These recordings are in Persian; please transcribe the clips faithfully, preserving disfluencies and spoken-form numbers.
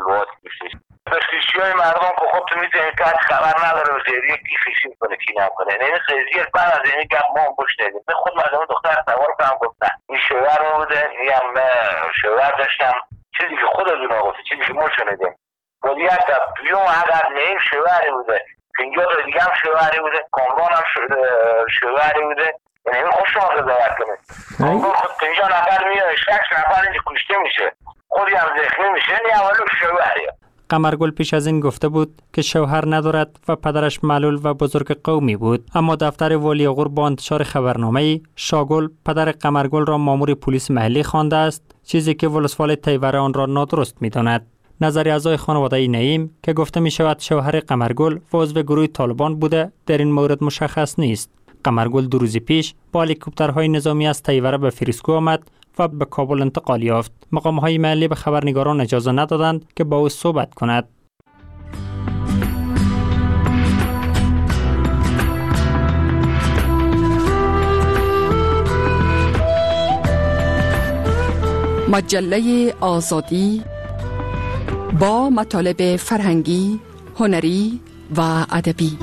طالبات میشه. دستکشی های مردم که خب تو میتونی که خبر نداره و زیادی کی خیشی کنه کی نکنه. این قضیه بعد از این گپ ما هم گوش ندیم. به خود مردم دختر سوار کنم گفتن این شوهر بوده، این هم شوهر داشتم، چیزی که خود از اون آقا چیزی که ما شنیدیم. ولی حتی بیوم اگر نیم شوهری بوده، پینجا دیگه هم شوهری بوده، کامران هم شوهری بوده. یعنی این خوش شما قضاوت کنید. کامران خود پینجا نفر میاد، شخص نفر اینجا کشته میشه، خودی هم زخمی میشه، این اولو شوهریه. قمرگل پیش از این گفته بود که شوهر ندارد و پدرش معلول و بزرگ قومی بود، اما دفتر والی غور با انتشار خبرنامه‌ای شاگل پدر قمرگل را مامور پلیس محلی خوانده است، چیزی که ولسوالی تیوره آن را نادرست می‌داند. نظر اعضای خانواده نعیم که گفته می شود شوهر قمرگل و عضو گروه طالبان بوده در این مورد مشخص نیست. قمرگل دو روز پیش با هلیکوپترهای نظامی از تیوره به فریسکو آمد و به کابل انتقال یافت. مقام‌های محلی به خبرنگاران اجازه ندادند که با او صحبت کند. مجله آزادی با مطالب فرهنگی، هنری و ادبی.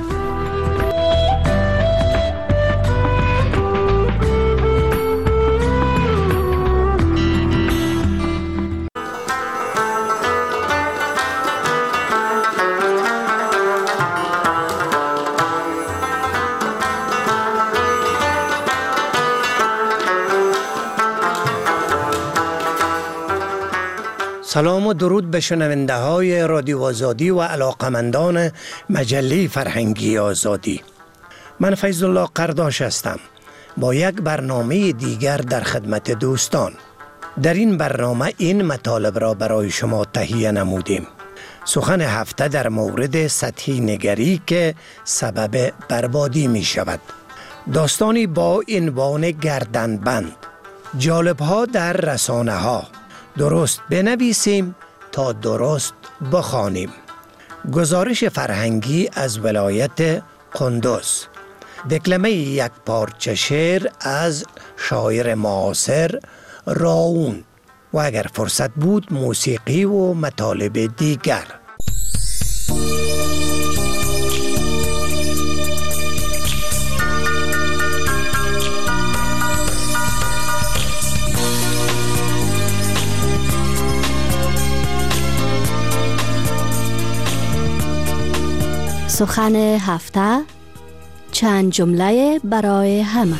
سلام و درود به شنونده های رادیو آزادی و علاقمندان مجله فرهنگی آزادی. من فیض الله قرداش هستم با یک برنامه دیگر در خدمت دوستان. در این برنامه این مطالب را برای شما تهیه نمودیم. سخن هفته در مورد سطحی نگری که سبب بربادی می شود. داستانی با عنوان گردنبند. جالب‌ها در رسانه ها. درست بنویسیم تا درست بخوانیم. گزارش فرهنگی از ولایت قندوز. دکلمه یک پارچه شعر از شاعر معاصر راون و اگر فرصت بود موسیقی و مطالب دیگر. سخن هفته، چند جمله برای همه.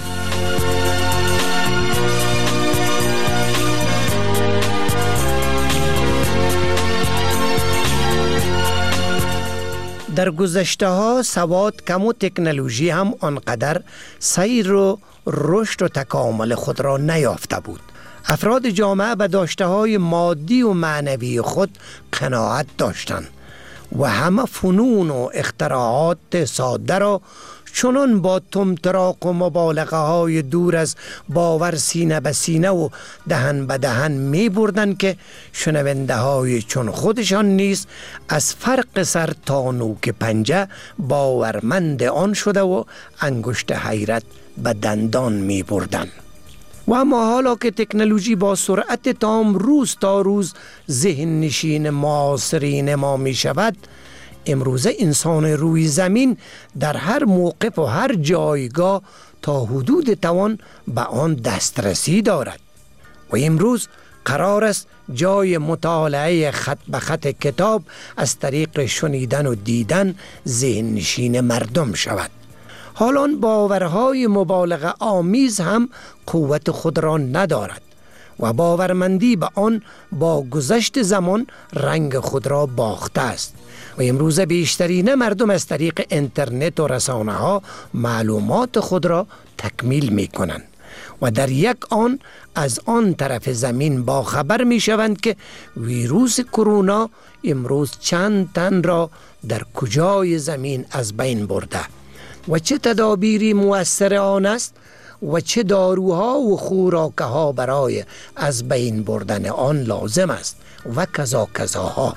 در گذشته ها سواد کم و تکنولوژی هم آنقدر سیر و رشد و تکامل خود را نیافته بود. افراد جامعه به داشته های مادی و معنوی خود قناعت داشتند و همه فنون و اختراعات ساده را چنان با طمطراق و مبالغه های دور از باور سینه به سینه و دهن به دهن می بردن که شنونده های چون خودشان نیز از فرق سر تا نوک پنجه باورمند آن شده و انگشت حیرت به دندان می بردن. و اما حالا که تکنولوژی با سرعت تام روز تا روز ذهن نشین معاصرین ما می شود، امروزه انسان روی زمین در هر موقف و هر جایگاه تا حدود توان به آن دسترسی دارد و امروز قرار است جای مطالعه خط به خط کتاب از طریق شنیدن و دیدن ذهن نشین مردم شود. حالا باورهای مبالغه آمیز هم قوت خود را ندارد و باورمندی به آن با گذشت زمان رنگ خود را باخته است و امروز بیشترین مردم از طریق اینترنت و رسانه ها معلومات خود را تکمیل می کنند و در یک آن از آن طرف زمین با خبر می شوند که ویروس کرونا امروز چند تن را در کجای زمین از بین برده و چه تدابیری مؤثر آن است و چه داروها و خوراکه ها برای از بین بردن آن لازم است و کذا کذاها.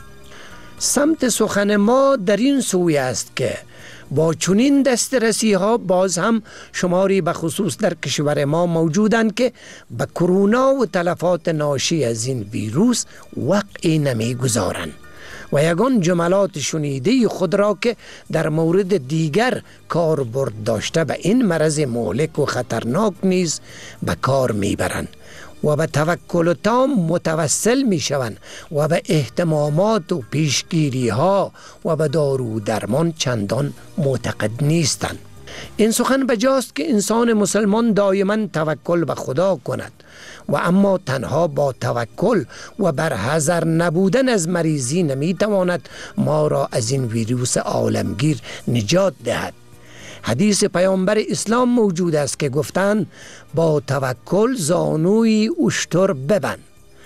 سمت سخن ما در این سوی است که با چنین دسترسی ها باز هم شماری به خصوص در کشور ما موجودند که به کرونا و تلفات ناشی از این ویروس وقعی نمی گذارند و یگان جملات شنیده خود را که در مورد دیگر کاربرد داشته به این مرض مهلک و خطرناک نیز به کار میبرند و به توکل تام متوسل می شوند و به اهتمامات و پیشگیری ها و به دارو درمان چندان معتقد نیستند. این سخن بجاست که انسان مسلمان دائما توکل به خدا کند و اما تنها با توکل و بر حذر نبودن از مریضی نمی تواند ما را از این ویروس عالمگیر نجات دهد. حدیث پیامبر اسلام موجود است که گفتند با توکل زانوی اشتر ببند.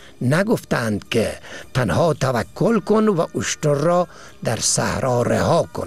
نگفتند که تنها توکل کن و اشتر را در صحرا رها کن.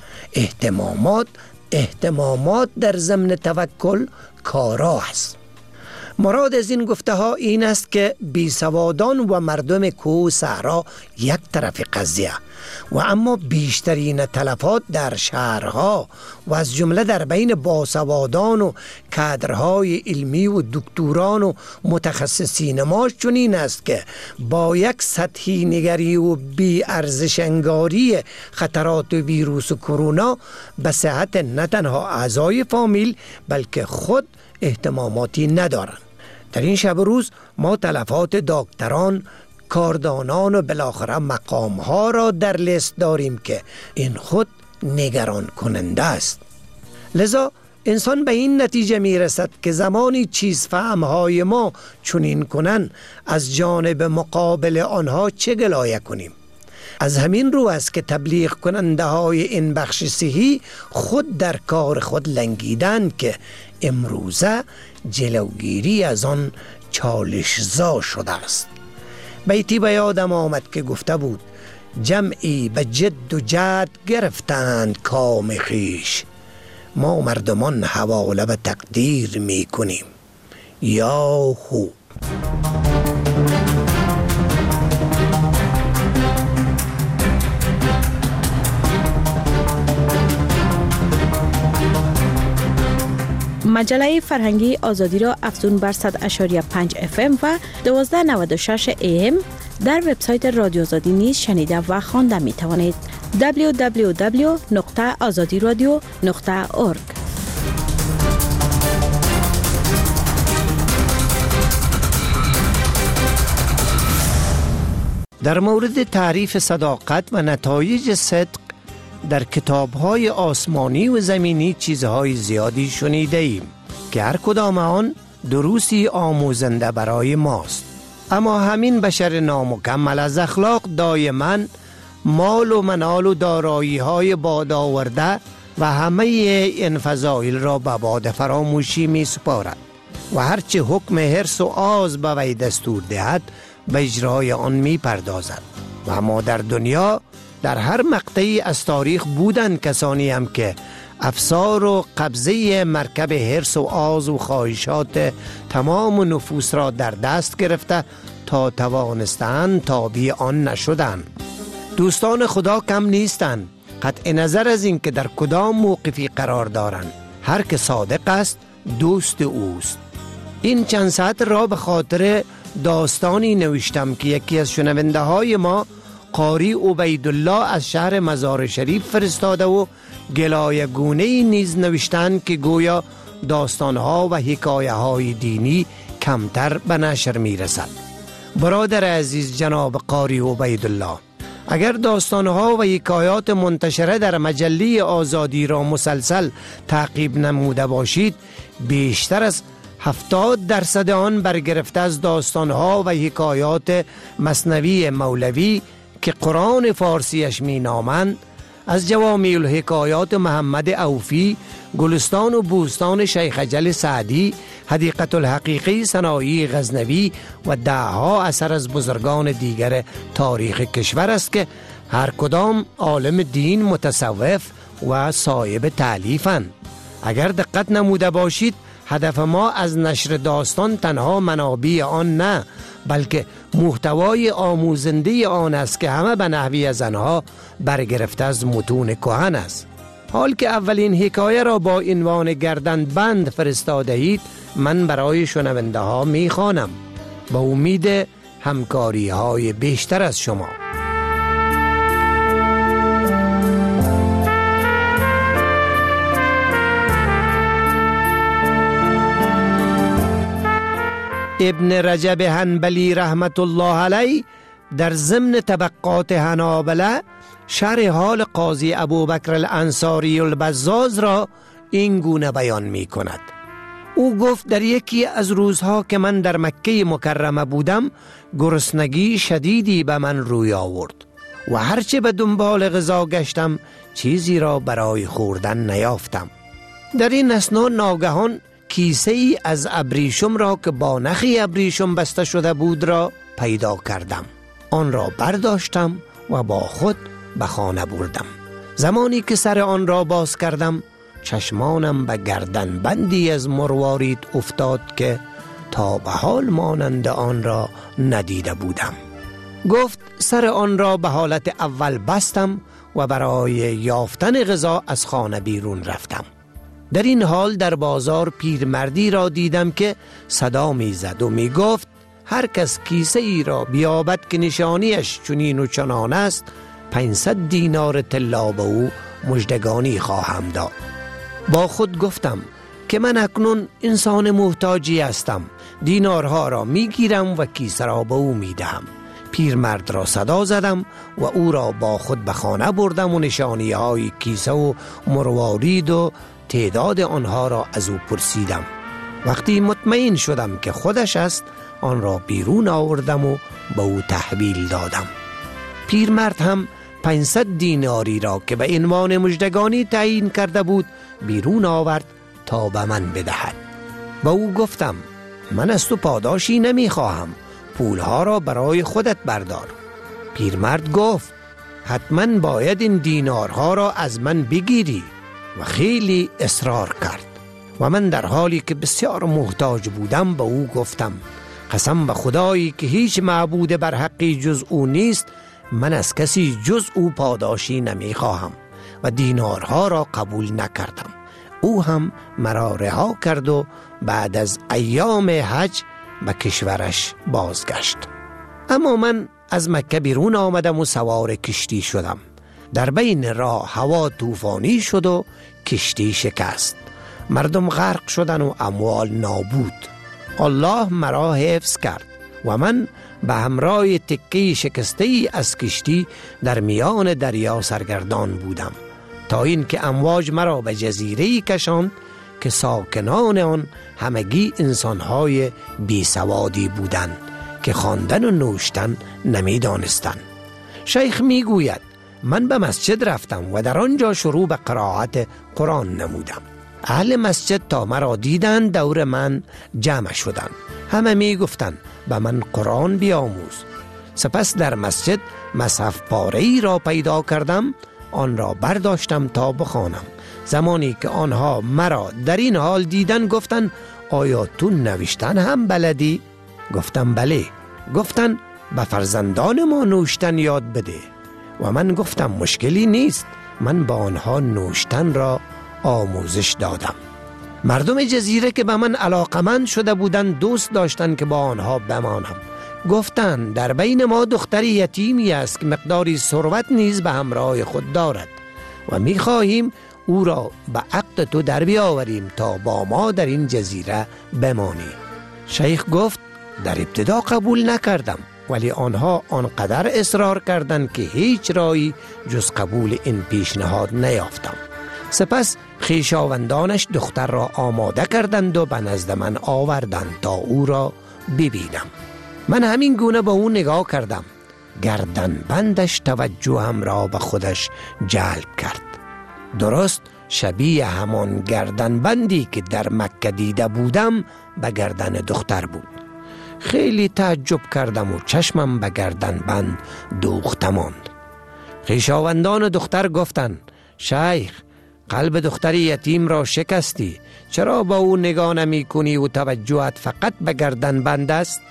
اهتمامات اهتمامات در ضمن توکل کارا است. مراد از این گفته ها این است که بیسوادان و مردم کوه صحرا یک طرف قضیه و اما بیشترین تلفات در شهرها و از جمله در بین باسوادان و کادرهای علمی و دکتران و متخصصین ما چنین است که با یک سطحی نگری و بی ارزش انگاری خطرات ویروس کرونا به صحت نه تنها اعضای فامیل بلکه خود اهتماماتی ندارند. در این شب روز ما تلفات دکتران، کاردانان و بالاخره مقامها را در لیست داریم که این خود نگران کننده است. لذا انسان به این نتیجه می رسد که زمانی چیز فهمهای ما چنین کنند از جانب مقابل آنها چه گلایه کنیم. از همین رو است که تبلیغ کننده های این بخش صحی خود در کار خود لنگیدند که امروزه جلوگیری از آن چالشزا شده است. بیتی به یادم آمد که گفته بود جمعی به جد و جد گرفتند کام خویش، ما مردمان حواله به تقدیر می کنیم یا هو. مجله فرهنگی آزادی را افزون بر صد اشاری پنج اف ام و دوازده نود و شش ای ام در وبسایت رادیو آزادی نیز شنیده و خوانده می توانید. دبلیو دبلیو دبلیو نقطه آزادی رادیو نقطه اورگ. در مورد تعریف صداقت و نتایج صدق در کتاب‌های آسمانی و زمینی چیزهای زیادی شنیده ایم که هر کدام آن دروسی آموزنده برای ماست. اما همین بشر نامکمل از اخلاق دائما مال و منال و دارایی‌های باد آورده و همه این فضایل را به باد فراموشی می سپارد و هرچه حکم حرص و آز به وی دستور دهد به اجرای آن می پردازد. و اما در دنیا در هر مقطعی از تاریخ بودند کسانی هم که افسار و قبضه مرکب حرص و آز و خواهشات تمام نفوس را در دست گرفته تا توانستند تابع آن نشدند. دوستان خدا کم نیستند، قطع نظر از این که در کدام موقفی قرار دارند. هر که صادق است دوست اوست. این چند ساعت را به خاطر داستانی نوشتم که یکی از شنونده های ما قاری عبیدالله از شهر مزار شریف فرستاده و گلایه گونه‌ای نیز نوشتند که گویا داستانها و حکایه های دینی کمتر به نشر می رسد. برادر عزیز جناب قاری عبیدالله، اگر داستانها و حکایات منتشره در مجله آزادی را مسلسل تعقیب نموده باشید، بیشتر از هفتاد درصد آن برگرفته از داستانها و حکایات مثنوی مولوی که قرآن فارسیش می نامند، از جوامیع الحکایات محمد اوفی، گلستان و بوستان شیخ جل سعدی، حدیقه الحقیقی سنایی غزنوی و دهها اثر از بزرگان دیگر تاریخ کشور است که هر کدام عالم دین، متصوف و صاحب تألیفند. اگر دقت نموده باشید، هدف ما از نشر داستان تنها منابع آن نه، بلکه محتوای آموزنده آن است که همه به نحوی از آنها برگرفته از متون کهن است. حال که اولین حکایه را با عنوان گردنبند فرستاده اید، من برای شنونده ها می خوانم با امید همکاری های بیشتر از شما. ابن رجب حنبلی رحمت الله علیه در ضمن طبقات حنابله شرح حال قاضی ابوبکر الانصاری البزاز را این گونه بیان می کند. او گفت در یکی از روزها که من در مکه مکرمه بودم گرسنگی شدیدی به من روی آورد و هرچه به دنبال غذا گشتم چیزی را برای خوردن نیافتم. در این اثنا ناگهان کیسه ای از ابریشم را که با نخی ابریشم بسته شده بود را پیدا کردم. آن را برداشتم و با خود به خانه بردم. زمانی که سر آن را باز کردم چشمانم به گردن بندی از مروارید افتاد که تا به حال مانند آن را ندیده بودم. گفت سر آن را به حالت اول بستم و برای یافتن غذا از خانه بیرون رفتم. در این حال در بازار پیرمردی را دیدم که صدا می زد و می گفت هر کس کیسه ای را بیابد که نشانیش چنین و چنان است پانصد دینار طلا به او مژدگانی خواهم داد. با خود گفتم که من اکنون انسان محتاجی هستم، دینارها را می گیرم و کیسه را به او می دهم. پیرمرد را صدا زدم و او را با خود به خانه بردم و نشانی های کیسه و مروارید و تعداد آنها را از او پرسیدم. وقتی مطمئن شدم که خودش است آن را بیرون آوردم و به او تحویل دادم. پیرمرد هم پانصد دیناری را که به عنوان مژدگانی تعیین کرده بود بیرون آورد تا به من بدهد. با او گفتم من از تو پاداشی نمی خواهم، پولها را برای خودت بردار. پیرمرد گفت حتما باید این دینارها را از من بگیری و خیلی اصرار کرد و من در حالی که بسیار محتاج بودم به او گفتم قسم به خدایی که هیچ معبود بر حقی جز او نیست، من از کسی جز او پاداشی نمی خواهم و دینارها را قبول نکردم. او هم مرا رها کرد و بعد از ایام حج به کشورش بازگشت. اما من از مکه بیرون آمدم و سوار کشتی شدم. در بین راه هوا طوفانی شد و کشتی شکست. مردم غرق شدن و اموال نابود. الله مرا حفظ کرد و من به همراه تکه شکسته از کشتی در میان دریا سرگردان بودم تا اینکه امواج مرا به جزیره‌ای کشاند که ساکنان آن همگی انسانهای بی سوادی بودند که خواندن و نوشتن نمی دانستند. شیخ می گوید من به مسجد رفتم و در آنجا شروع به قرائت قرآن نمودم. اهل مسجد تا مرا دیدند دور من جمع شدند. همه می گفتند به من قرآن بیاموز. سپس در مسجد مصحف پاره‌ای را پیدا کردم، آن را برداشتم تا بخوانم. زمانی که آنها مرا در این حال دیدن گفتند آیا تو نوشتن هم بلدی؟ گفتم بله. گفتند به فرزندان ما نوشتن یاد بده. و من گفتم مشکلی نیست، من با آنها نوشتن را آموزش دادم. مردم جزیره که به من علاقمند شده بودند دوست داشتند که با آنها بمانم. گفتند در بین ما دختری یتیمی است که مقداری ثروت نیز به همراه خود دارد و می‌خواهیم او را به عقد تو در بیاوریم تا با ما در این جزیره بمانی. شیخ گفت در ابتدا قبول نکردم، ولی آنها آنقدر اصرار کردند که هیچ راهی جز قبول این پیشنهاد نیافتم. سپس خویشاوندانش دختر را آماده کردند و به نزد من آوردند تا او را ببینم. من همین گونه به او نگاه کردم. گردن بندش توجهم را به خودش جلب کرد. درست شبیه همان گردن بندی که در مکه دیده بودم به گردن دختر بود. خیلی تعجب کردم و چشمم به گردن بند دوخته ماند. خویشاوندان دختر گفتند شیخ قلب دختر یتیم را شکستی، چرا با او نگاه نمی کنی و توجهت فقط به گردن بند است؟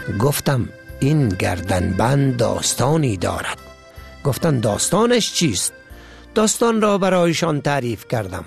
گفتم این گردن بند داستانی دارد. گفتند داستانش چیست؟ داستان را برایشان تعریف کردم.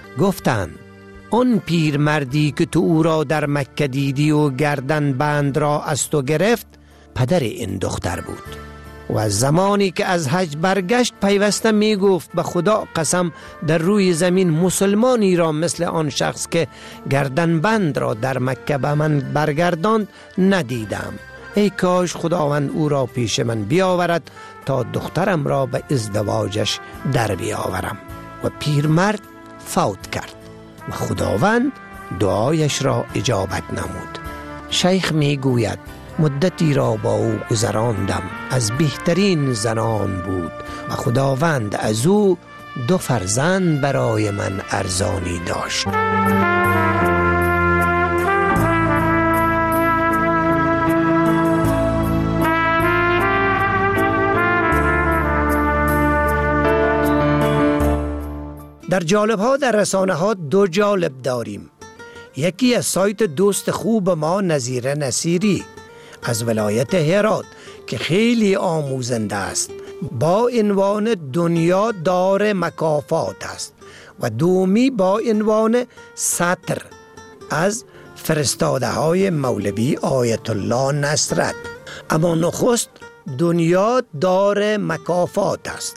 گفتند آن پیر مردی که تو او را در مکه دیدی و گردن بند را از تو گرفت پدر این دختر بود. و زمانی که از حج برگشت پیوسته می گفت به خدا قسم در روی زمین مسلمانی را مثل آن شخص که گردنبند را در مکه به من برگرداند ندیدم. ای کاش خداوند او را پیش من بیاورد تا دخترم را به ازدواجش در بیاورم. و پیرمرد فوت کرد و خداوند دعایش را اجابت نمود. شیخ می گوید مدتی را با او گذراندم، از بهترین زنان بود و خداوند از او دو فرزند برای من ارزانی داشت. در جالب ها در رسانه ها دو جالب داریم. یکی از سایت دوست خوب ما نظیر نصیری از ولایت هرات که خیلی آموزنده است با عنوان دنیا دار مکافات است و دومی با عنوان سطر از فرستاده های مولوی آیت الله نصرت. اما نخست دنیا دار مکافات است.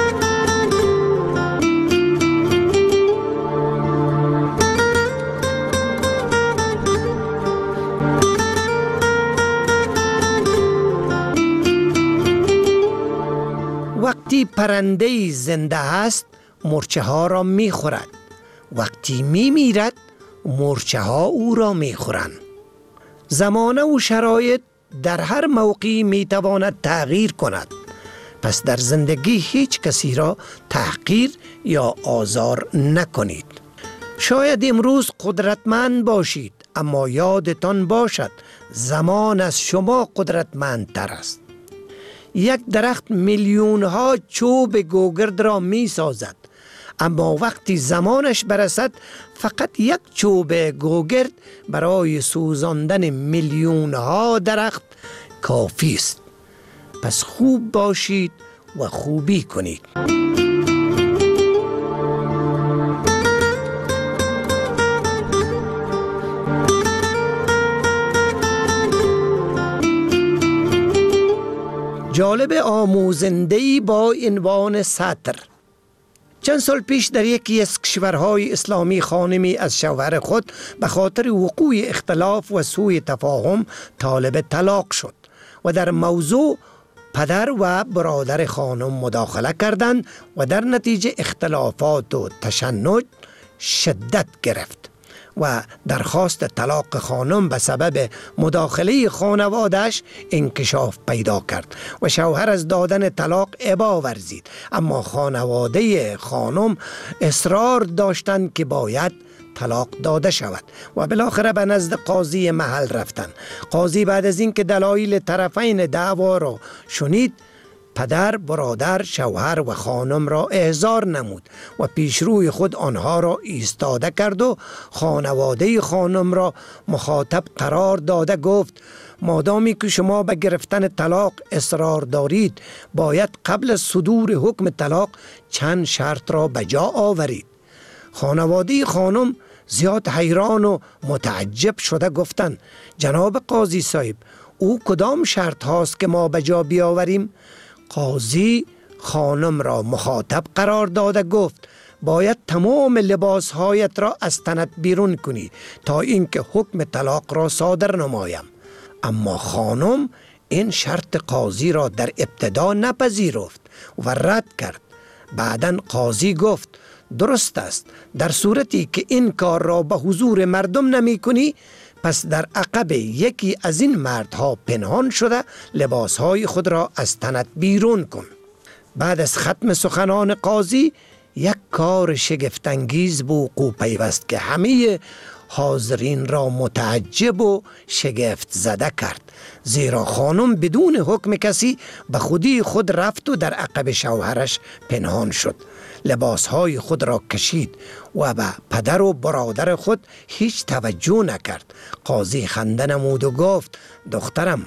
وقتی پرنده زنده است مرچه ها را می خورد، وقتی می میرد مرچه ها او را می خورند. زمانه و شرایط در هر موقعی می تواند تغییر کند، پس در زندگی هیچ کسی را تحقیر یا آزار نکنید. شاید امروز قدرتمند باشید اما یادتان باشد زمان از شما قدرتمندتر است. یک درخت میلیون ها چوب گوگرد را می سازد اما وقتی زمانش برسد فقط یک چوب گوگرد برای سوزاندن میلیون ها درخت کافی است. پس خوب باشید و خوبی کنید. جالب آموزنده‌ای با عنوان سطر. چند سال پیش در یکی از کشورهای اسلامی خانمی از شوهر خود به خاطر وقوع اختلاف و سوء تفاهم طالب طلاق شد و در موضوع پدر و برادر خانم مداخله کردند و در نتیجه اختلافات و تشنج شدت گرفت و درخواست طلاق خانم به سبب مداخله خانواده‌اش انکشاف پیدا کرد و شوهر از دادن طلاق ابا ورزید. اما خانواده خانم اصرار داشتند که باید طلاق داده شود و بالاخره به نزد قاضی محل رفتند. قاضی بعد از اینکه دلایل طرفین دعوا را شنید پدر، برادر، شوهر و خانم را احضار نمود و پیشروی خود آنها را ایستاده کرد و خانواده خانم را مخاطب قرار داده گفت مادامی که شما به گرفتن طلاق اصرار دارید باید قبل از صدور حکم طلاق چند شرط را به جا آورید. خانواده خانم زیاد حیران و متعجب شده گفتند جناب قاضی صاحب او کدام شرط هاست که ما به جا بیاوریم؟ قاضی خانم را مخاطب قرار داده گفت باید تمام لباس هایت را از تنت بیرون کنی تا اینکه حکم طلاق را صادر نمایم. اما خانم این شرط قاضی را در ابتدا نپذیرفت و رد کرد. بعداً قاضی گفت درست است، در صورتی که این کار را به حضور مردم نمی کنی پس در عقب یکی از این مردها پنهان شده لباسهای خود را از تنت بیرون کن. بعد از ختم سخنان قاضی یک کار شگفت‌انگیز به وقوع پیوست که همه حاضرین را متعجب و شگفت زده کرد، زیرا خانم بدون حکم کسی به خودی خود رفت و در عقب شوهرش پنهان شد، لباسهای خود را کشید و به پدر و برادر خود هیچ توجه نکرد. قاضی خنده نمود و گفت دخترم،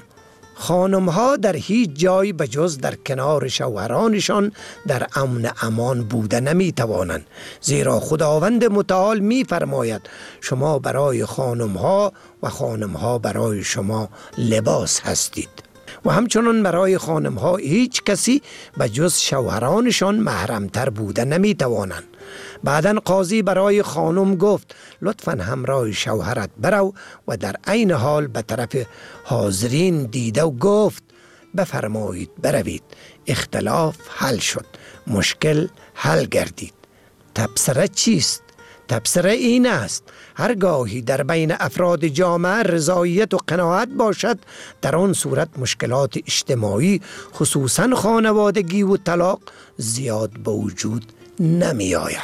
خانمها در هیچ جای به جز در کنار شوهرانشان در امن امان بوده نمی توانند، زیرا خداوند متعال می فرماید شما برای خانمها و خانمها برای شما لباس هستید. و همچنان برای خانم ها هیچ کسی به جز شوهرانشان محرمتر بوده نمی توانند. بعداً قاضی برای خانم گفت لطفاً همراه شوهرت برو و در عین حال به طرف حاضرین دیده و گفت بفرمایید بروید. اختلاف حل شد، مشکل حل گردید. تبصره چیست؟ تبصره این است هرگاهی در بین افراد جامعه رضایت و قناعت باشد، در آن صورت مشکلات اجتماعی خصوصاً خانوادگی و طلاق زیاد به وجود نمی آید.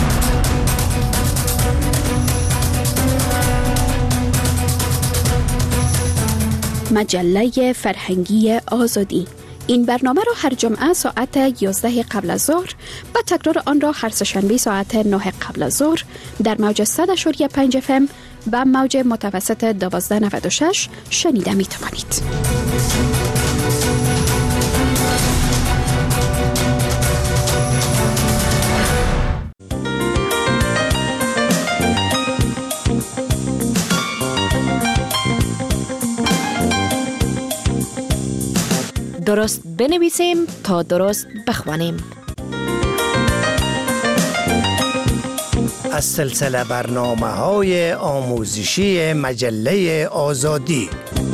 مجله فرهنگی آزادی. این برنامه را هر جمعه ساعت یازده قبل از ظهر و تکرار آن را هر سه‌شنبه ساعت نه قبل از ظهر در موج صد و پنج اف ام و موج متوسط دوازده نود و شش شنیده می توانید. درست بنویسیم تا درست بخوانیم. از سلسله برنامه های آموزشی مجله آزادی.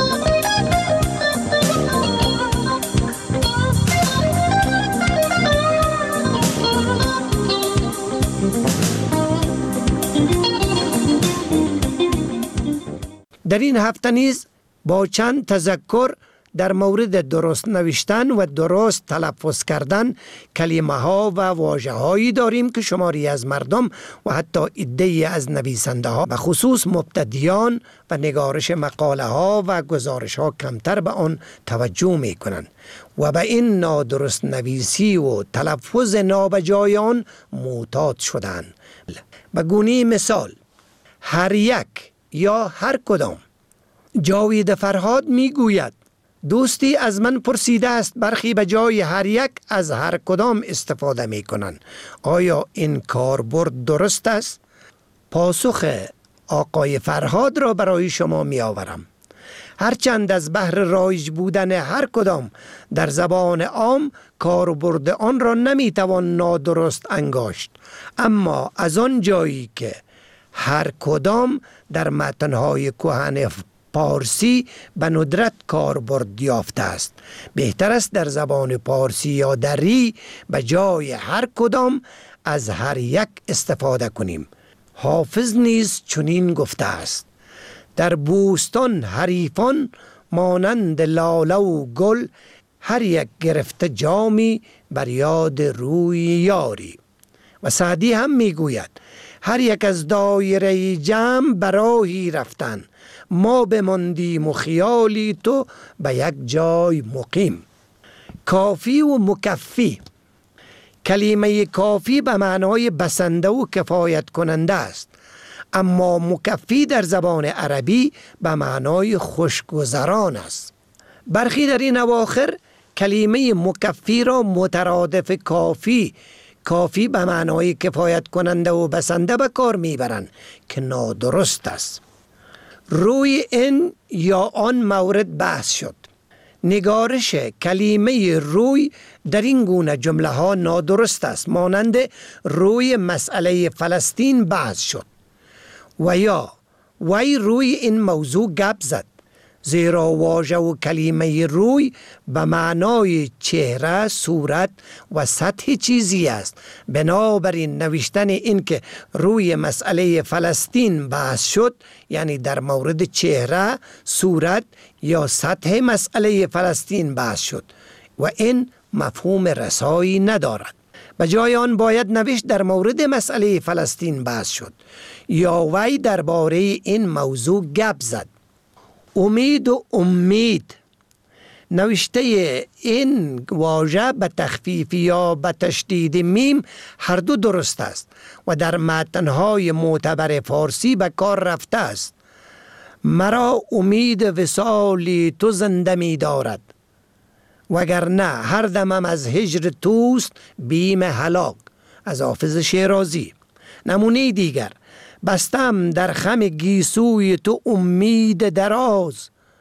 در این هفته نیز با چند تذکر در مورد درست نوشتن و درست تلفظ کردن کلمه ها و واژه هایی داریم که شماری از مردم و حتی عده‌ای از نویسنده ها به خصوص مبتدیان و نگارش مقاله ها و گزارش ها کمتر به آن توجه می کنند و به این نادرست نویسی و تلفظ نابجای آن معتاد شدند. به گونه مثال هر یک یا هر کدام. جاوید فرهاد می گوید دوستی از من پرسیده است برخی به جای هر یک از هر کدام استفاده می کنند. آیا این کاربرد درست است؟ پاسخ آقای فرهاد را برای شما می آورم. هرچند از بحر رایج بودن هر کدام در زبان عام کاربرد آن را نمی توان نادرست انگاشت، اما از آن جایی که هر کدام در متنهای کهن پارسی به ندرت کاربرد یافته است، بهتر است در زبان پارسی یا دری به جای هر کدام از هر یک استفاده کنیم. حافظ نیز چنین گفته است: در بوستان حریفان مانند لاله و گل، هر یک گرفته جامی بر یاد روی یاری. و سعدی هم میگوید هر یک از دایره جمع براهی رفتن، ما بماندیم و خیالی تو به یک جای مقیم. کافی و مکفی. کلمه کافی به معنای بسنده و کفایت کننده است، اما مکفی در زبان عربی به معنای خوشگذران است. برخی در این اواخر کلمه مکفی را مترادف کافی کافی به معنای کفایت کننده و بسنده به کار میبرند که نادرست است. روی این یا آن مورد بحث شد. نگارش کلمه روی در این گونه جمله ها نادرست است، مانند روی مسئله فلسطین بحث شد و یا وی روی این موضوع گپ زد، زیرا واژه و کلمه روی به معنای چهره، صورت و سطح چیزی است. بنابراین نوشتن این که روی مسئله فلسطین بحث شد، یعنی در مورد چهره، صورت یا سطح مسئله فلسطین بحث شد و این مفهوم رسایی ندارد. به جای آن باید نوشت در مورد مسئله فلسطین بحث شد یا وی درباره این موضوع گپ زد. امید و امید. نوشته این واژه به تخفیف یا به تشدید میم هر دو درست است و در متنهای معتبر فارسی به کار رفته است. مرا امید وصالی تو زنده می دارد، وگرنه هر دمم از هجر توست بیم هلاک. از حافظ شیرازی. نمونه دیگر: بستم در خم گیسوی تو امید دراز،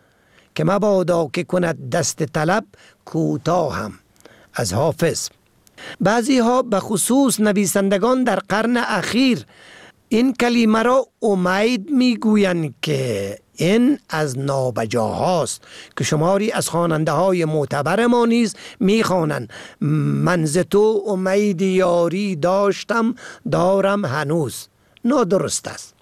که مبادا که کند دست طلب کوتاه هم. از حافظ. بعضی ها به خصوص نویسندگان در قرن اخیر این کلمه را امید میگویند که این از نابجاهاست، که شماری از خواننده های معتبر ما نیز میخوانند من ز تو امید یاری داشتم دارم هنوز. نادرست است.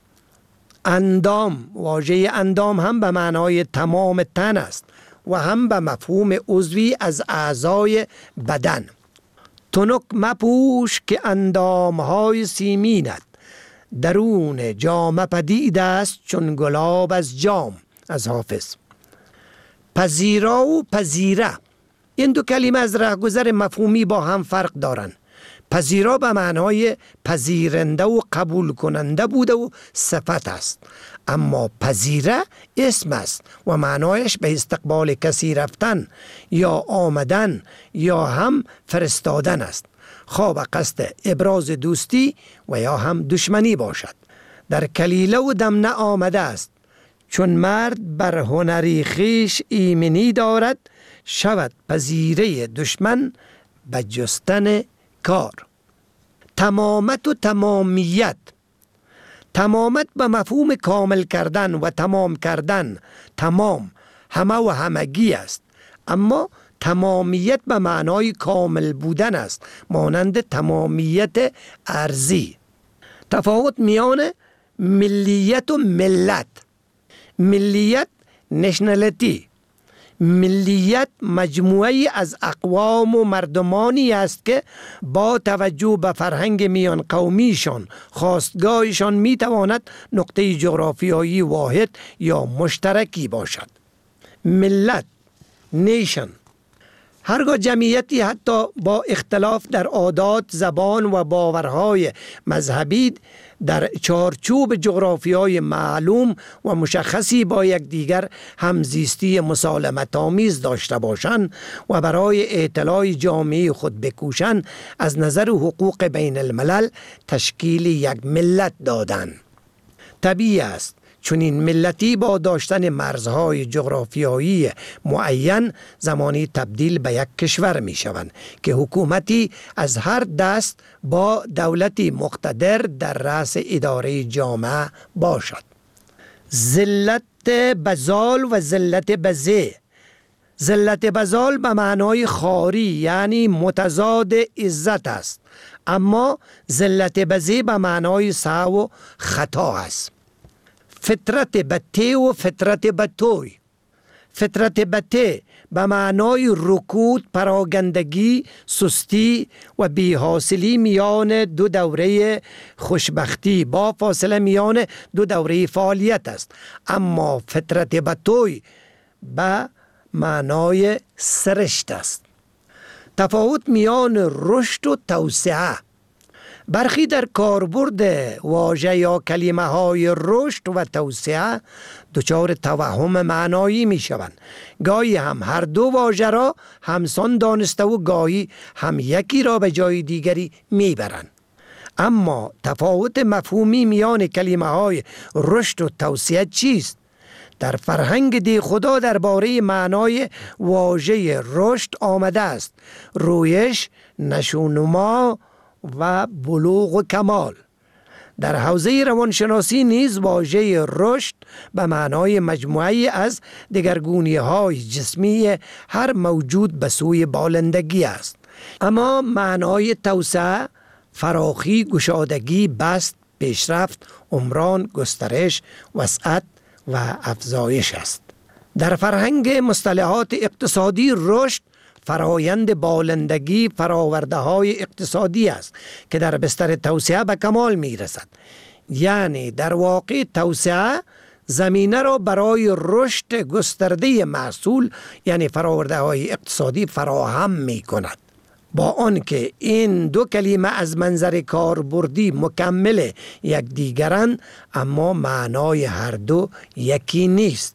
اندام، واژه اندام هم به معنای تمام تن است و هم به مفهوم عضوی از اعضای بدن. تنک مپوش که اندام های سیمینت، درون جام پدید است چون گلاب از جام. از حافظ. پذیرا و پذیره، این دو کلمه از رهگذر مفهومی با هم فرق دارند. پذیرا به معنای پذیرنده و قبول کننده بوده و صفت است، اما پذیره اسم است و معنایش به استقبال کسی رفتن یا آمدن یا هم فرستادن است، خواه به قصد ابراز دوستی و یا هم دشمنی باشد. در کلیله و دمنه آمده است چون مرد بر هنری خویش ایمنی دارد، شود پذیره دشمن به جستن کار. تمامت و تمامیت. تمامت به مفهوم کامل کردن و تمام کردن، تمام، همه و همگی است، اما تمامیت به معنای کامل بودن است، مانند تمامیت ارضی. تفاوت میان ملیت و ملت. ملیت نشنالیتی. ملیت مجموعی از اقوام و مردمانی است که با توجه به فرهنگ میان قومیشان، خواستگاهشان میتواند نقطه جغرافیایی واحد یا مشترکی باشد. ملت، نیشن، هرگاه جمعیتی حتی با اختلاف در عادات، زبان و باورهای مذهبی در چارچوب جغرافیای معلوم و مشخصی با یکدیگر همزیستی مسالمت آمیز داشته باشند و برای اطلاع جامعه خود بکوشند، از نظر حقوق بین الملل تشکیل یک ملت دادند. طبیعی است چون این ملتی با داشتن مرزهای جغرافیایی معین زمانی تبدیل به یک کشور می شوند که حکومتی از هر دست با دولتی مقتدر در رأس اداره جامعه باشد. ذلت بزال و ذلت بزه. ذلت بزال به معنای خاری یعنی متضاد عزت است، اما ذلت بزه به معنای سهو و خطا است. فطرت بته و فطرت بتوی. فطرت بته به معنای رکود، پراگندگی، سستی و بی‌حاصلی میان دو دوره خوشبختی با فاصله میان دو دوره فعالیت است، اما فطرت بتوی به معنای سرشت است. تفاوت میان رشد و توسعه. برخی در کاربرد واژه یا کلمه های رشد و توسعه دچار توهم معنایی می شوند. گاهی هم هر دو واژه را همسان دانسته و گاهی هم یکی را به جای دیگری می برند. اما تفاوت مفهومی میان کلمه های رشد و توسعه چیست؟ در فرهنگ دی خدا درباره معنای واژه رشد آمده است: رویش، نشونما و بلوغ و کمال. در حوزه روانشناسی نیز واژه رشد به معنای مجموعی از دگرگونی های جسمی هر موجود به سوی بالندگی است، اما معنای توسعه فراخی، گشادگی، بست، پیشرفت، عمران، گسترش، وسعت و افزایش است. در فرهنگ مصطلحات اقتصادی رشد فرایند بالندگی، فراورده های اقتصادی است که در بستر توسعه به کمال می رسد. یعنی در واقع توسعه زمینه را برای رشد گسترده محصول یعنی فراورده های اقتصادی فراهم می کند. با آنکه این دو کلمه از منظر کاربردی مکمل یکدیگرند، اما معنای هر دو یکی نیست.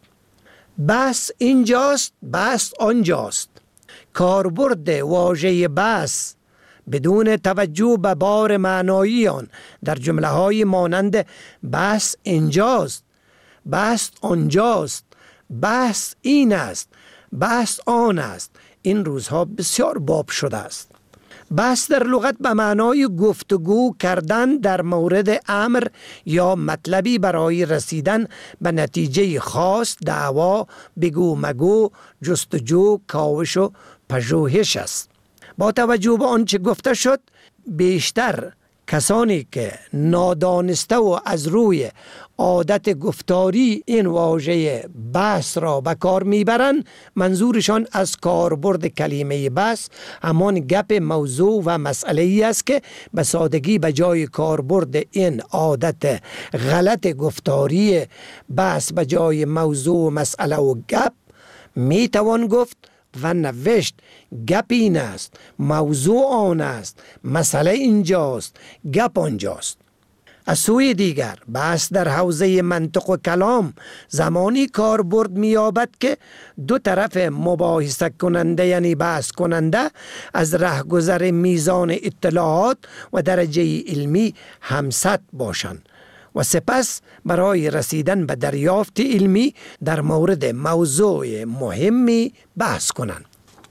بس اینجاست، بس آنجاست. کاربرد واژه بس بدون توجه به بار معنایی آن در جمله های مانند بس اینجاست، بس آنجاست، بحث این است، بحث آن است. این روزها بسیار باب شده است. بحث در لغت به معنای گفتگو کردن در مورد امر یا مطلبی برای رسیدن به نتیجه خاص، دعوا، بگو مگو، جستجو، کاوش و پژوهش است. با توجه به آنچه گفته شد، بیشتر کسانی که نادانسته و از روی عادت گفتاری این واژه بحث را به کار میبرند، منظورشان از کاربرد کلمه بحث همان گپ موضوع و مسئله ای است که به سادگی به جای کاربرد این عادت غلط گفتاری بحث به جای موضوع و مسئله و گپ میتوان گفت و نوشت گپ این است، موضوع آن است، مسئله اینجاست، گپ آنجاست. از سوی دیگر بحث در حوزه منطق و کلام زمانی کاربرد می‌یابد که دو طرف مباحثه کننده یعنی بحث کننده از رهگذر میزان اطلاعات و درجه علمی همسط باشند و سپس برای رسیدن به دریافت علمی در مورد موضوع مهمی بحث کنند.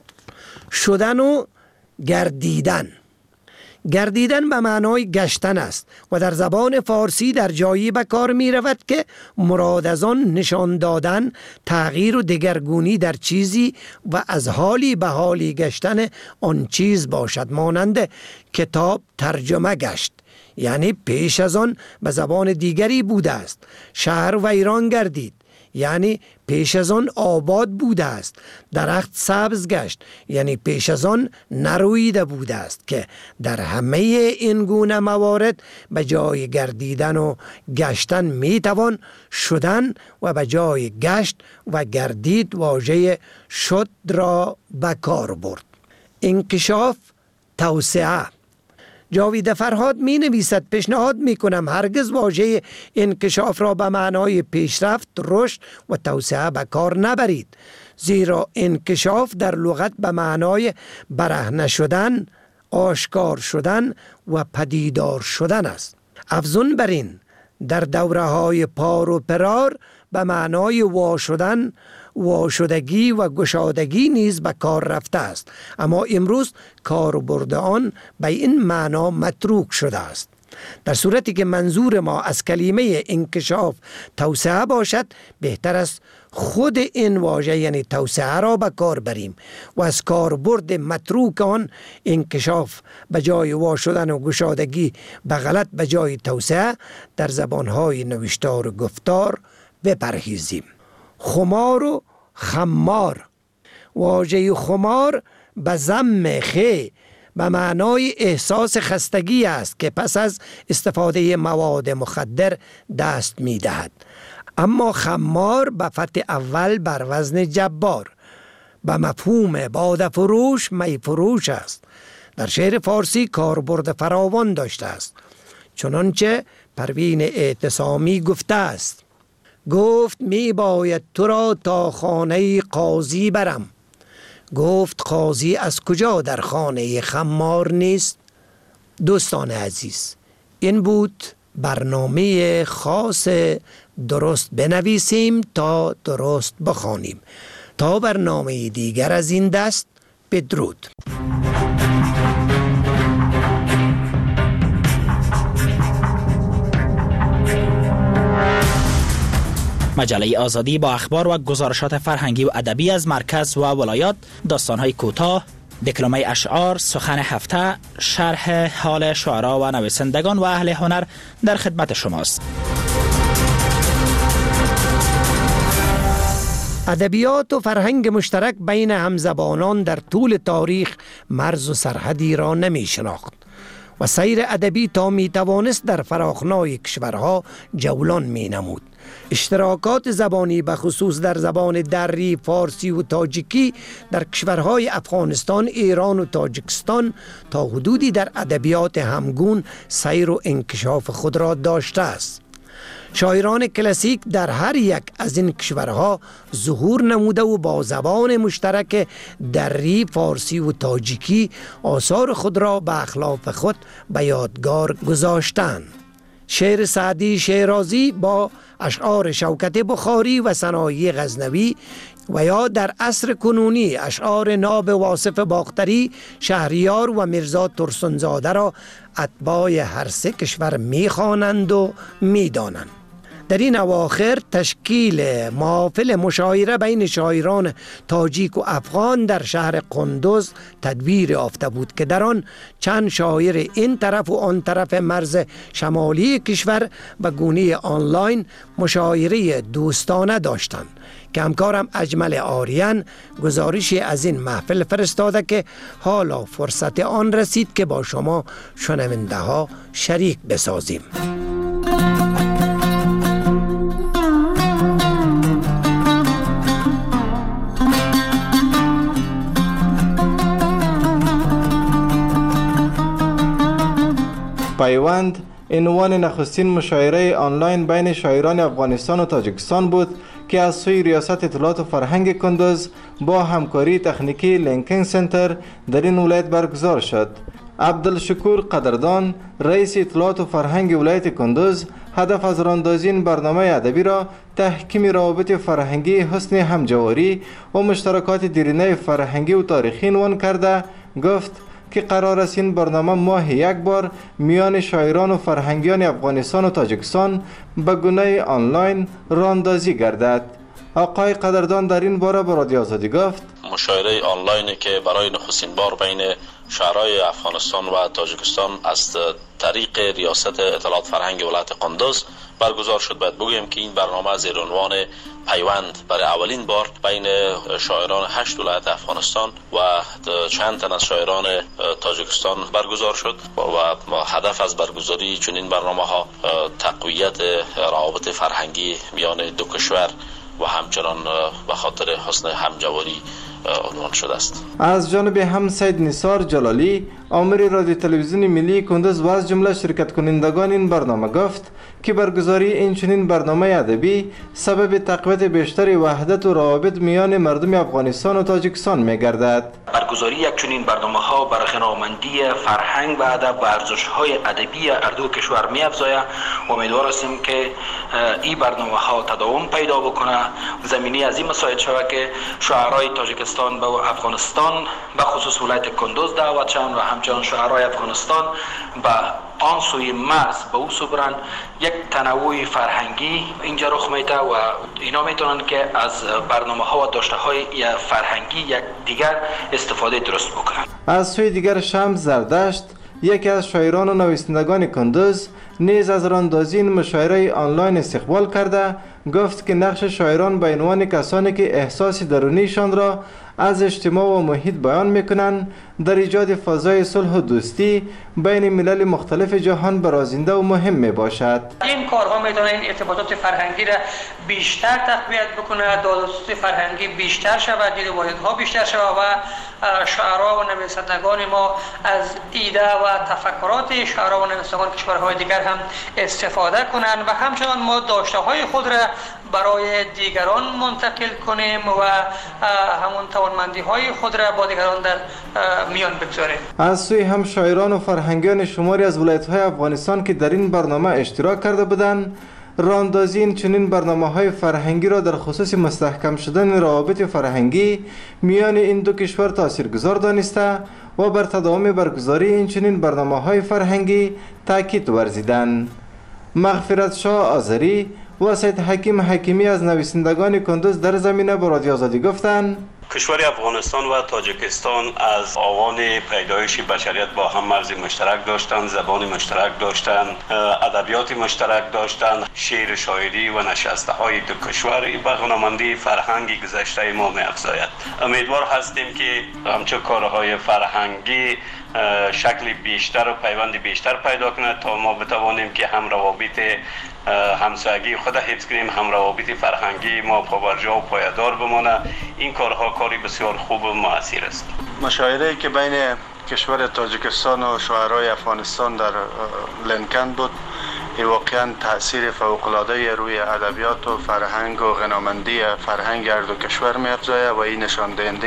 شدن و گردیدن. گردیدن به معنای گشتن است و در زبان فارسی در جایی به کار می رود که مراد از آن نشان دادن، تغییر و دگرگونی در چیزی و از حالی به حالی گشتن آن چیز باشد. مانند کتاب ترجمه گشت، یعنی پیش از آن به زبان دیگری بوده است. شهر ویران گردید، یعنی پیش از آن آباد بوده است. درخت سبز گشت، یعنی پیش از آن نرویده بوده است، که در همه این گونه موارد به جای گردیدن و گشتن میتوان شدن و به جای گشت و گردید واژه شد را به کار برد. انکشاف، توسعه. جاوید فرهاد می نویسد: پیشنهاد می کنم هرگز واژه انکشاف را به معنای پیشرفت، رشد و توسعه به کار نبرید، زیرا انکشاف در لغت به معنای برهنه شدن، آشکار شدن و پدیدار شدن است. افزون بر این در دوره های پار و پرار به معنای وا شدن، واشدگی و گشادگی نیز به کار رفته است، اما امروز کاربرد آن به این معنا متروک شده است. در صورتی که منظور ما از کلمه انکشاف توسعه باشد، بهتر است خود این واژه یعنی توسعه را به کار بریم و از کاربرد متروک آن، انکشاف به جای وا شدن و گشادگی به غلط به جای توسعه، در زبانهای نوشتار و گفتار بپرهیزیم. خمار و خمار. واژه خمار به ضم خ به معنای احساس خستگی است که پس از استفاده مواد مخدر دست می دهد. اما خمار به فتح اول بر وزن جبار به مفهوم باده فروش، می فروش است. در شعر فارسی کاربرد فراوان داشته است، چنانچه پروین اعتصامی گفته است: گفت می باید تو را تا خانه قاضی برم، گفت قاضی از کجا در خانه خمار نیست. دوستان عزیز، این بود برنامه خاص درست بنویسیم تا درست بخوانیم. تا برنامه دیگر از این دست، بدرود. مجله آزادی با اخبار و گزارشات فرهنگی و ادبی از مرکز و ولایات، داستان‌های کوتاه، دکلمه اشعار، سخن هفته، شرح حال شعرا و نویسندگان و اهل هنر در خدمت شماست. ادبیات و فرهنگ مشترک بین همزبانان در طول تاریخ مرز و سرحدی را نمی شناخت و سیر ادبی تا می توانست در فراخنای کشورها جولان می نمود. اشتراکات زبانی به خصوص در زبان دری، فارسی و تاجیکی در کشورهای افغانستان، ایران و تاجیکستان تا حدودی در ادبیات همگون سیر و انکشاف خود را داشته است. شاعران کلاسیک در هر یک از این کشورها ظهور نموده و با زبان مشترک دری، فارسی و تاجیکی آثار خود را به اخلاف خود به یادگار گذاشتند. شعر سعدی شیرازی با اشعار شوکت بخاری و صنایع غزنوی و یا در عصر کنونی اشعار ناب واصف باختری، شهریار و میرزا ترسنزاده را اتباع هر سه کشور میخوانند و میدانند. در این اواخر تشکیل محافل مشاعره بین شاعران تاجیک و افغان در شهر قندوز تدبیر یافته بود که در آن چند شاعر این طرف و آن طرف مرز شمالی کشور به گونه آنلاین مشاعره دوستانه داشتند که همکارم اجمل آریان گزارشی از این محفل فرستاده که حالا فرصت آن رسید که با شما شنونده ها شریک بسازیم. پیوند عنوان نخستین مشاعره آنلاین بین شاعران افغانستان و تاجیکستان بود که از سوی ریاست اطلاعات و فرهنگ کندوز با همکاری تکنیکی لینکینگ سنتر در این ولایت برگزار شد. عبدالشکور قدردان رئیس اطلاعات و فرهنگ ولایت کندوز هدف از راندازی این برنامه ادبی را تحکیم روابط فرهنگی، حسن همجواری و مشترکات دیرینه فرهنگی و تاریخی عنوان کرده گفت که قرار است این برنامه ماه یک بار میان شاعران و فرهنگیان افغانستان و تاجیکستان به گونه آنلاین راندازی گردد. آقای قدردان در این باره به رادیو آزادی گفت مشاعره آنلاینی که برای نخستین بار بین شاعرای افغانستان و تاجیکستان از طریق ریاست اطلاعات فرهنگ ولایت قندوز برگزار شد. باید بگویم که این برنامه زیر عنوان پیوند برای اولین بار بین شاعران هشت ولایت افغانستان و چند تن از شاعران تاجیکستان برگزار شد و هدف از برگزاری چنین برنامه ها تقویت روابط فرهنگی میان دو کشور و همچنان به خاطر حسن همجواری عنوان شده است. از جانب هم سید نثار جلالی آمر رادیو تلویزیون ملی کندوز و از جمله شرکت کنندگان این برنامه گفت که برگزاری این چنین برنامه ادبی سبب تقویت بیشتر وحدت و روابط میان مردم افغانستان و تاجیکستان می‌گردد. برگزاری یک چنین برنامه ها بر غنامندی فرهنگ و ادب و ارزش های ادبی هر دو کشور می‌افزاید. امیدوار هستیم که این برنامه ها تداوم پیدا بکنه، زمینی از این مساعد شود که شاعرای تاجیکستان به افغانستان به خصوص ولایت کندوز دعوت شوند و همچنان شاعرای افغانستان به آن سوی مرز به او سو برن. یک تنوع فرهنگی اینجا رخ میده و اینا میتونن که از برنامه ها و داشته های فرهنگی یک دیگر استفاده درست بکنن. از سوی دیگر شمس زردشت یکی از شاعران و نویسندگان کندوز نیز از راندازی این مشاعره آنلاین استقبال کرده گفت که نقش شاعران به عنوان کسانی که احساس درونیشان را از اجتماع و محیط بیان میکنند در ایجاد فضای صلح و دوستی بین ملل مختلف جهان برازنده و مهم می باشد. این کارها میتونه این ارتباطات فرهنگی را بیشتر تقویت بکنه، دادرسی فرهنگی بیشتر شود، دید واحدها بیشتر شود و شاعرها و نویسندگان ما از ایده و تفکرات شاعرها و نویسندگان کشورهای دیگر هم استفاده کنند و همچنان ما داشته های خود را برای دیگران منتقل کنیم و همون توانمندی های خود را با دیگران در میان بگذاریم. از سوی هم شاعران و فرهنگیان شماری از ولایت های افغانستان که در این برنامه اشتراک کرده بودند راندازی این چنین برنامه های فرهنگی را در خصوص مستحکم شدن روابط فرهنگی میان این دو کشور تاثیرگذار دانسته و بر تداوم برگزاری این چنین برنامه های فرهنگی تاکید ورزیدند. مغفرت شاه آذری و سید حکیم حکیمی از نویسندگان کندوز در زمینه با رادیو آزادی گفتند کشور افغانستان و تاجیکستان از آوان پیدایش بشریت با هم مرزی مشترک داشتند، زبان مشترک داشتند، ادبیات مشترک داشتند. شعر شاعری و نشسته های دو کشور به غنامندی فرهنگی گذشته ما می‌افزاید. امیدوار هستیم که همچون کارهای فرهنگی شکل بیشتر و پیوند بیشتر پیدا کنه تا ما بتوانیم که هم روابط همسایگی خود حفظ کنیم، هم روابط فرهنگی ما پابرجا و پایدار بمانه. این کارها کاری بسیار خوب و مؤثر است. مشاعره‌ای که بین کشور تاجیکستان و شاعرای افغانستان در لنکن بود این واقعا تاثیر فوق‌العاده روی ادبیات و فرهنگ و غنامندی فرهنگ هر دو کشور می‌افزاید و این نشان دهنده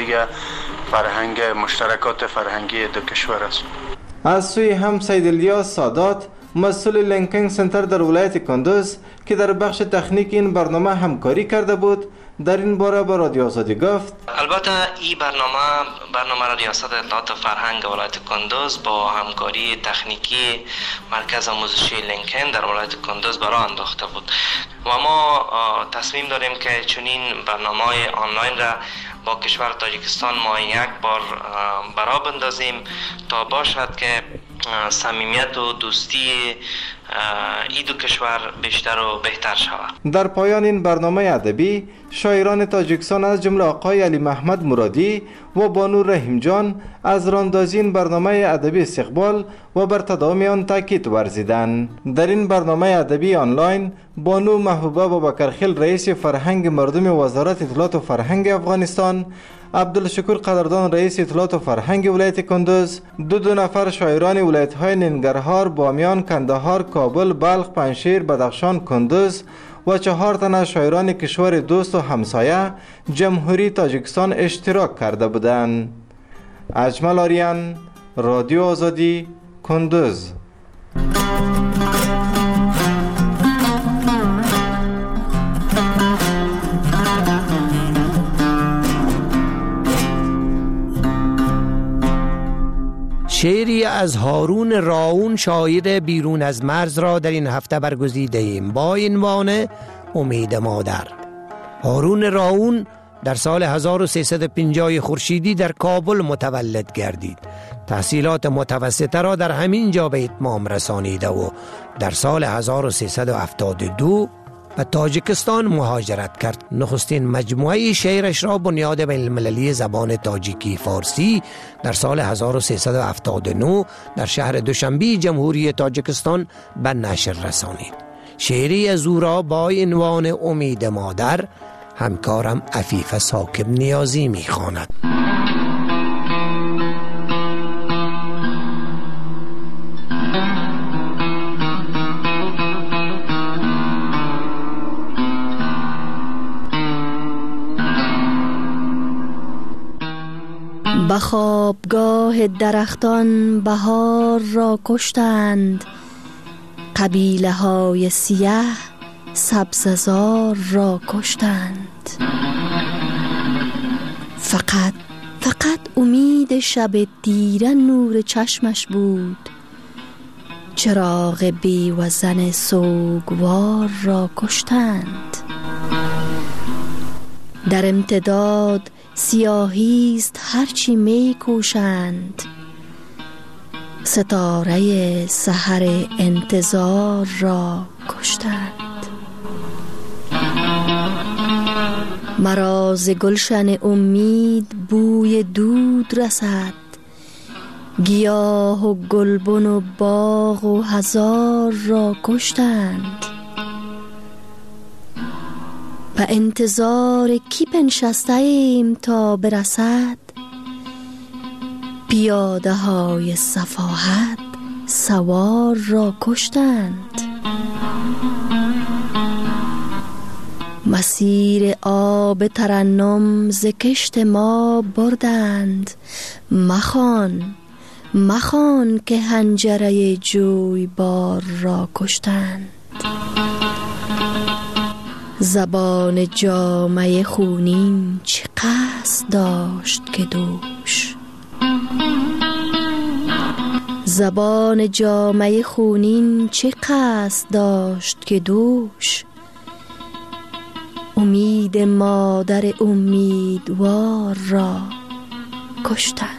فرهنگ مشترکات فرهنگی دو کشور است. از سوی هم سید الیاس سادات مسئول لینکینگ سنتر در ولایت کندوز که در بخش تکنیک این برنامه همکاری کرده بود در این باره با رادیو آزادی گفت: البته این برنامه برنامه را ریاست اطلاعات فرهنگ ولایت کندوز با همکاری تکنیکی مرکز آموزشی لینکن در ولایت کندوز برای انداخته بود و ما تصمیم داریم که چنین برنامه‌های آنلاین را با کشور تاجیکستان ما یک بار برا بندازیم تا باشد که صمیمیت و دوستی این دو کشور بیشتر و بهتر شود. در پایان این برنامه ادبی شاعران تاجیکستان از جمله آقای علی محمد مرادی و بانو رحیم جان از راندازی این برنامه ادبی استقبال و بر تداوم آن تاکید ورزیدند. در این برنامه ادبی آنلاین بانو محبوبه ابوبکرخیل رئیس فرهنگ مردم وزارت اطلاعات و فرهنگ افغانستان، عبدالشکور قدردان رئیس اطلاعات و فرهنگ ولایت کندوز، دو دو نفر شاعران ولایت‌های ننگرهار، بامیان، کندهار، کابل، بلخ، پنجشیر، بدخشان، کندوز و چهار تن از شاعران کشور دوست و همسایه جمهوری تاجیکستان اشتراک کرده بودند. اجمل آریان، رادیو آزادی، کندوز. شعری از هارون راون شاعر بیرون از مرز را در این هفته برگزیده ایم با عنوان امید مادر. هارون راون در سال هزار و سیصد و پنجاه خورشیدی در کابل متولد گردید. تحصیلات متوسطه را در همین جا به اتمام رسانیده و در سال هزار و سیصد و هفتاد و دو به تاجیکستان مهاجرت کرد. نخستین مجموعه شعرش را بنیاد بین المللی زبان تاجیکی فارسی در سال هزار و سیصد و هفتاد و نه در شهر دوشنبه جمهوری تاجیکستان به نشر رسانید. شعری از او را با عنوان امید مادر همکارم عفیف ساکب نیازی می‌خواند. به خوابگاه درختان بهار را کشتند، قبیله های سیاه سبززار را کشتند. فقط فقط امید شب دیره نور چشمش بود، چراغ بی وزن سوگوار را کشتند. در امتداد سیاهیست هرچی می کوشند، ستاره سحر انتظار را کشتند. مرا ز گلشن امید بوی دود رسد، گیاه و گلبن و باغ و هزار را کشتند. به انتظار کی بنشسته ایم تا برسد، پیاده های صفاحت سوار را کشتند. مسیر آب ترنم ز کشت ما بردند، مخوان مخوان که حنجره جوی بار را کشتند. زبان جامه خونین چه قصد داشت که دوش، زبان جامه خونین چه قصد داشت که دوش، امید مادر امیدوار را کشتند.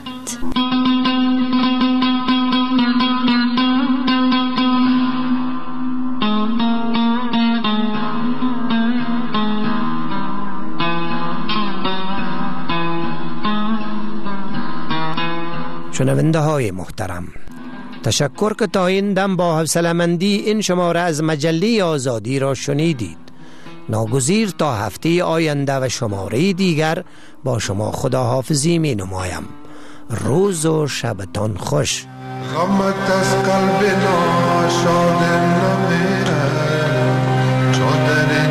شنونده های محترم، تشکر که تا این دم با حوصله‌مندی این شماره از مجله آزادی را شنیدید. ناگزیر تا هفته آینده و شماره دیگر با شما خداحافظی می نمایم. روز و شبتان خوش. غمت از قلب ناشاد نمیره، چادر